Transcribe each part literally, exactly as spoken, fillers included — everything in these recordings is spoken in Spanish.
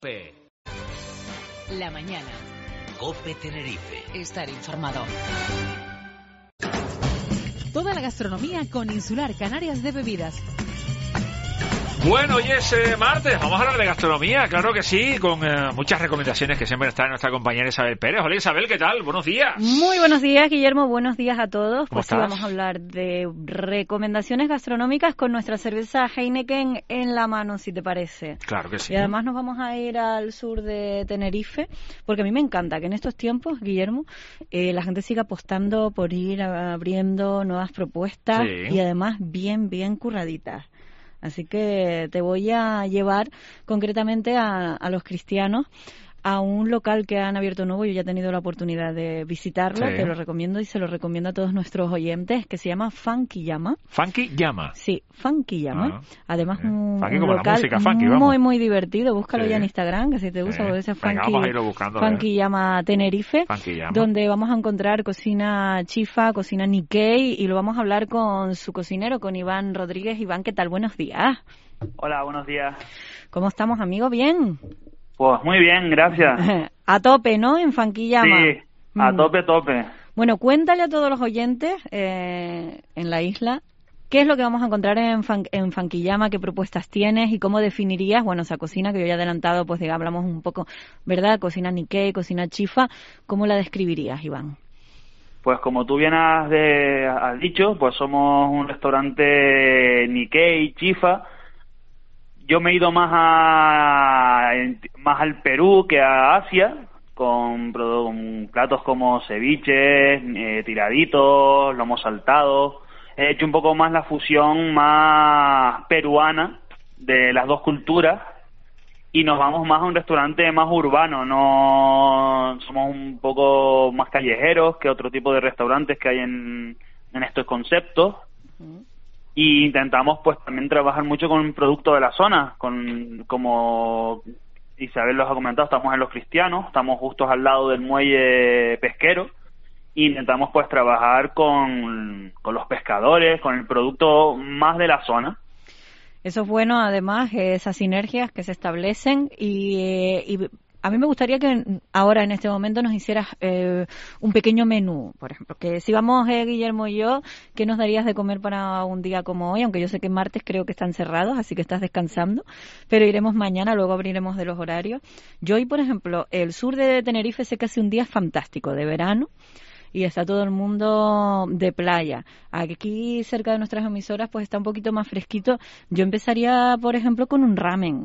P. La mañana. COPE Tenerife. Estar informado. Toda la gastronomía con Insular Canarias de Bebidas. Bueno, hoy es eh, martes, vamos a hablar de gastronomía, claro que sí, con eh, muchas recomendaciones que siempre está nuestra compañera Isabel Pérez. Hola Isabel, ¿qué tal? Buenos días. Muy buenos días, Guillermo, buenos días a todos. ¿Cómo Pues sí, estás? vamos a hablar de recomendaciones gastronómicas con nuestra cerveza Heineken en la mano, si te parece. Claro que sí. Y además nos vamos a ir al sur de Tenerife, porque a mí me encanta que en estos tiempos, Guillermo, eh, la gente siga apostando por ir abriendo nuevas propuestas Sí. y además bien, bien curraditas. Así que te voy a llevar concretamente a, a los cristianos a un local que han abierto nuevo. Yo ya he tenido la oportunidad de visitarlo, Sí. te lo recomiendo y se lo recomiendo a todos nuestros oyentes, que se llama Funky Llama. Funky Llama. Sí, Funky Llama. Ah, Además, bien. un, Funky un como la local música funky, vamos. muy, muy divertido. Búscalo Sí. ya en Instagram, que si te gusta, Sí. porque ese Venga, Funky, vamos a irlo buscando, a ver. Funky Llama Tenerife, Funky Llama. donde vamos a encontrar cocina chifa, cocina Nikkei, y lo vamos a hablar con su cocinero, con Iván Rodríguez. Iván, ¿qué tal? Buenos días. Hola, buenos días. ¿Cómo estamos, amigo? ¿Bien? Pues muy bien, gracias. A tope, ¿no? En Funky Llama. Sí, a Mm. tope, tope. Bueno, cuéntale a todos los oyentes eh, en la isla qué es lo que vamos a encontrar en, Fun- en Funky Llama, qué propuestas tienes y cómo definirías, bueno, esa cocina que yo ya he adelantado, pues de hablamos un poco, ¿verdad? Cocina Nikkei, cocina chifa, ¿cómo la describirías, Iván? Pues como tú bien has, de- has dicho, pues somos un restaurante Nikkei, chifa. Yo me he ido más a más al Perú que a Asia, con, pro- con platos como ceviches, eh, tiraditos, lomo saltado. He hecho un poco más la fusión más peruana de las dos culturas y nos vamos más a un restaurante más urbano. No somos un poco más callejeros que otro tipo de restaurantes que hay en, en estos conceptos. Y intentamos pues también trabajar mucho con el producto de la zona, con como Isabel los ha comentado, estamos en Los Cristianos, estamos justos al lado del muelle pesquero, e intentamos pues trabajar con, con los pescadores, con el producto más de la zona. Eso es bueno, además, eh, esas sinergias que se establecen y, eh, y a mí me gustaría que ahora, en este momento, nos hicieras eh, un pequeño menú, por ejemplo, que si vamos eh, Guillermo y yo, ¿qué nos darías de comer para un día como hoy? Aunque yo sé que martes creo que están cerrados, así que estás descansando, pero iremos mañana, luego abriremos de los horarios. Yo hoy, por ejemplo, el sur de Tenerife sé que hace un día fantástico, de verano, y está todo el mundo de playa. Aquí, cerca de nuestras emisoras, pues está un poquito más fresquito. Yo empezaría, por ejemplo, con un ramen.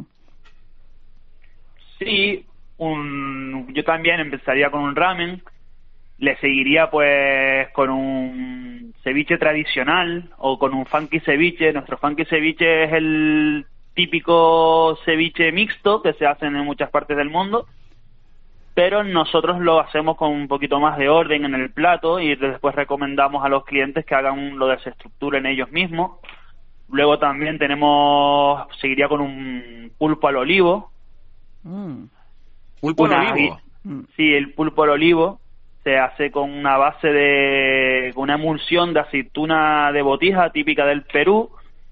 Sí, un, yo también empezaría con un ramen, le seguiría pues con un ceviche tradicional o con un funky ceviche. Nuestro funky ceviche es el típico ceviche mixto que se hace en muchas partes del mundo, pero nosotros lo hacemos con un poquito más de orden en el plato y después recomendamos a los clientes que hagan lo desestructuren ellos mismos. Luego también tenemos, seguiría con un pulpo al olivo. Mm. Pulpo al Una- olivo. Sí, el pulpo al olivo se hace con una base de, con una emulsión de aceituna de botija típica del Perú,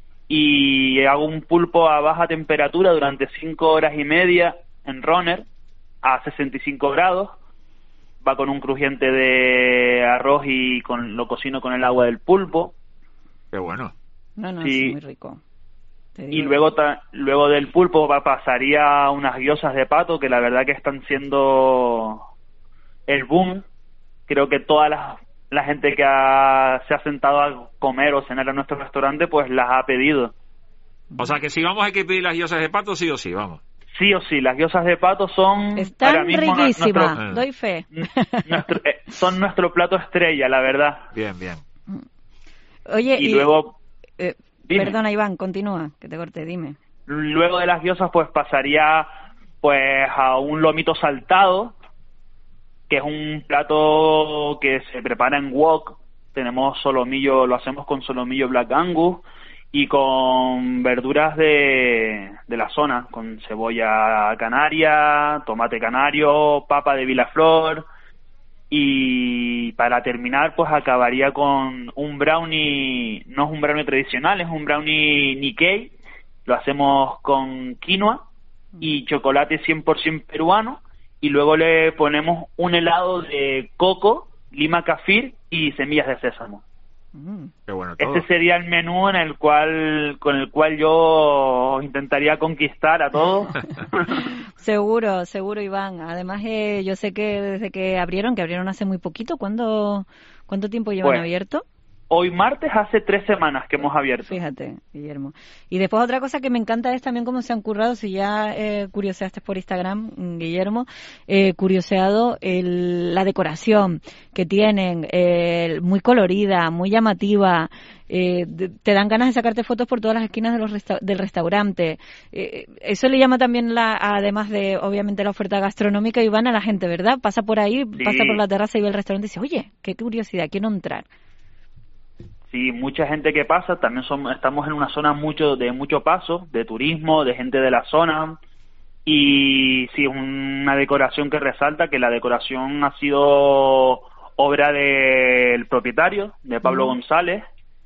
y hago un pulpo a baja temperatura durante cinco horas y media en runner a sesenta y cinco grados. Va con un crujiente de arroz y con lo cocino con el agua del pulpo. Qué bueno. No, no, Sí. es muy rico. Te Y digo. luego ta- luego del pulpo va, pasaría a unas gyozas de pato que la verdad que están siendo el boom. Creo que toda la, la gente que ha- se ha sentado a comer o cenar a nuestro restaurante pues las ha pedido. O sea que si vamos hay que pedir las guiosas de pato, sí o sí, vamos. Sí o sí, las gyozas de pato son ahora Están mismo nu- riquísimas, nuestro- doy fe. nuestro- eh, son nuestro plato estrella, la verdad. Bien, bien. Oye, Y, y, luego eh, dime. perdona, Iván, continúa, que te corté, dime. luego de las gyozas pues pasaría pues a un lomito saltado, que es un plato que se prepara en wok. Tenemos solomillo, lo hacemos con solomillo Black Angus y con verduras de, de la zona, con cebolla canaria, tomate canario, papa de Vilaflor. Y para terminar pues acabaría con un brownie, no es un brownie tradicional, es un brownie Nikkei. Lo hacemos con quinoa y chocolate cien por ciento peruano, y luego le ponemos un helado de coco, lima kefir y semillas de sésamo. Mm. Qué bueno todo. Este sería el menú en el cual con el cual yo intentaría conquistar a todos. Seguro, seguro, Iván. Además, eh, yo sé que desde que abrieron, que abrieron hace muy poquito, ¿cuándo, ¿cuánto tiempo llevan Pues, abierto? Hoy martes hace tres semanas que hemos abierto. Fíjate, Guillermo. Y después otra cosa que me encanta es también cómo se han currado, si ya eh, curioseaste por Instagram, Guillermo, eh, curioseado el, la decoración que tienen, eh, muy colorida, muy llamativa, eh, de, te dan ganas de sacarte fotos por todas las esquinas de los resta- del restaurante. Eh, eso le llama también, la, además de obviamente la oferta gastronómica, Iván, a la gente, ¿verdad? Pasa por ahí, Sí. pasa por la terraza y ve el restaurante y dice, oye, qué curiosidad, quiero entrar. Sí, mucha gente que pasa, también somos, estamos en una zona mucho de mucho paso, de turismo, de gente de la zona, y sí, una decoración que resalta, que la decoración ha sido obra del propietario, de Pablo mm. González,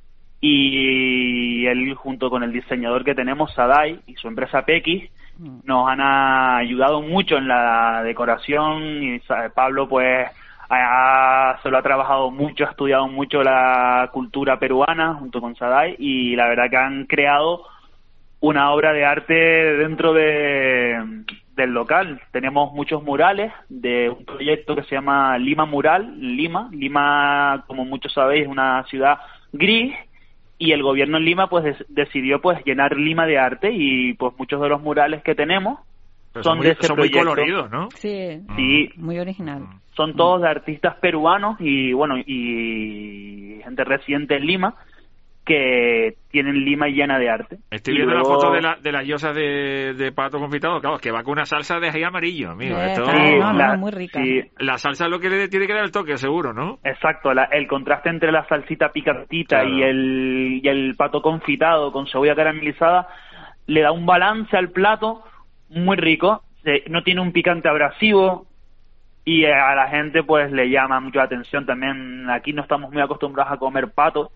y él junto con el diseñador que tenemos, Sadai, y su empresa Pequis, mm. nos han ayudado mucho en la decoración, y Pablo pues Ah, se lo ha trabajado mucho, ha estudiado mucho la cultura peruana junto con Sadai, y la verdad que han creado una obra de arte dentro de, del local. Tenemos muchos murales de un proyecto que se llama Lima Mural, Lima. Lima, como muchos sabéis, es una ciudad gris, y el gobierno en Lima pues des- decidió pues llenar Lima de arte, y pues muchos de los murales que tenemos Pero son, son muy, de ese son muy proyecto. coloridos, ¿no? Sí, Sí. Muy original. Son todos de artistas peruanos y bueno y gente residente en Lima que tienen Lima llena de arte. Estoy y viendo luego... la foto de, la, de las yosas de, de pato confitado, claro, que va con una salsa de ají amarillo, amigo. Eh, Esto... claro, Sí, no, no, la, muy rica. sí, La salsa es lo que le tiene que dar el toque, seguro, ¿no? exacto, la, el contraste entre la salsita picantita Claro. y el y el pato confitado con cebolla caramelizada le da un balance al plato muy rico. Se, no tiene un picante abrasivo, y a la gente pues le llama mucho la atención. También aquí no estamos muy acostumbrados a comer pato,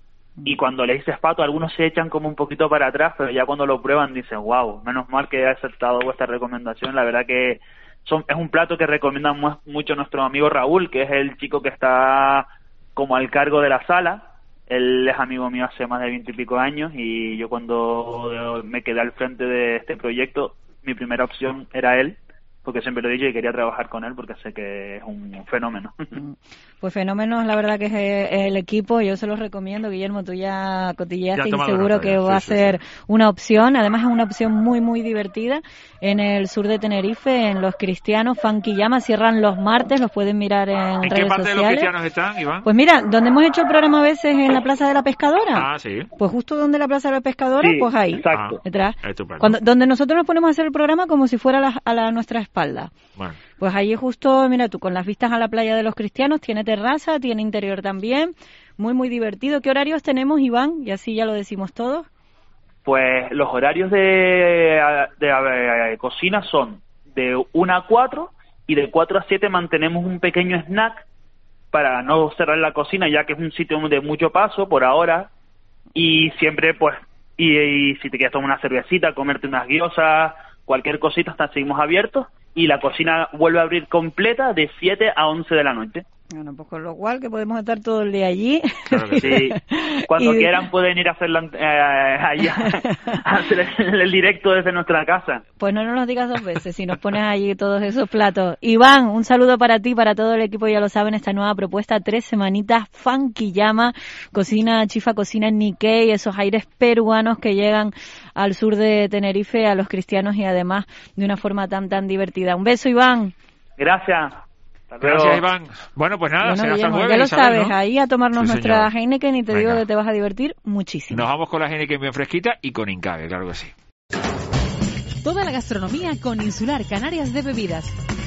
y cuando le dices pato algunos se echan como un poquito para atrás, pero ya cuando lo prueban dicen wow, menos mal que he aceptado vuestra recomendación. La verdad que son, es un plato que recomienda mu- mucho nuestro amigo Raúl, que es el chico que está como al cargo de la sala. Él es amigo mío hace más de veinte y pico años, y yo cuando me quedé al frente de este proyecto, mi primera opción era él, porque siempre lo he dicho y quería trabajar con él porque sé que es un fenómeno. Pues fenómenos, la verdad que es el equipo, yo se los recomiendo, Guillermo, tú ya cotilleaste y seguro que va a ser una opción. Además es una opción muy muy divertida en el sur de Tenerife, en Los Cristianos. Funky Llama, cierran los martes, los pueden mirar en, ¿En redes qué parte sociales. de Los Cristianos están, Iván? Pues mira, donde hemos hecho el programa a veces en la Plaza de la Pescadora. Ah, sí. Pues justo donde la Plaza de la Pescadora, Sí, pues ahí. exacto. Detrás. Ah, estupendo. Cuando, donde nosotros nos ponemos a hacer el programa como si fuera a la, a la nuestra espalda. Bueno. Pues allí justo, mira tú, con las vistas a la playa de Los Cristianos, tiene terraza, tiene interior también, muy muy divertido. ¿Qué horarios tenemos, Iván? Y así ya lo decimos todos. Pues los horarios de, de, de, de cocina son de una a cuatro, y de cuatro a siete mantenemos un pequeño snack para no cerrar la cocina, ya que es un sitio de mucho paso por ahora, y siempre pues, y, y si te quieres tomar una cervecita, comerte unas guiosas, cualquier cosita, hasta seguimos abiertos, y la cocina vuelve a abrir completa de siete a once de la noche. Bueno, pues con lo cual que podemos estar todo el día allí. Claro que Sí, cuando Y- quieran pueden ir a hacer, la, eh, allá, a hacer el, el directo desde nuestra casa. Pues no nos lo digas dos veces si nos pones allí todos esos platos. Iván, un saludo para ti, para todo el equipo, ya lo saben, esta nueva propuesta, tres semanitas, Funky Llama, cocina chifa, cocina Nikkei, esos aires peruanos que llegan al sur de Tenerife, a Los Cristianos, y además de una forma tan tan divertida. Un beso, Iván. Gracias. Hasta luego. Gracias, Iván. Bueno, pues nada, Bueno, será hasta el Guillermo, jueves, ya lo Isabel, sabes, ¿no? ahí a tomarnos Sí, nuestra señor. Heineken, y te digo Venga. que te vas a divertir muchísimo. Nos vamos con la Heineken bien fresquita y con Incabe, claro que sí. Toda la gastronomía con Insular Canarias de Bebidas.